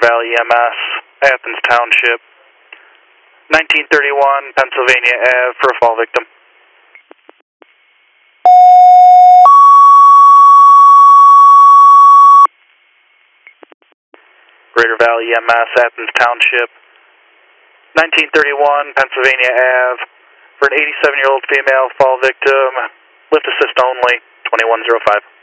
Valley EMS, Athens Township, 1931 Pennsylvania Ave for a fall victim. Greater Valley EMS, Athens Township, 1931 Pennsylvania Ave for an 87-year-old female fall victim, lift assist only, 2105.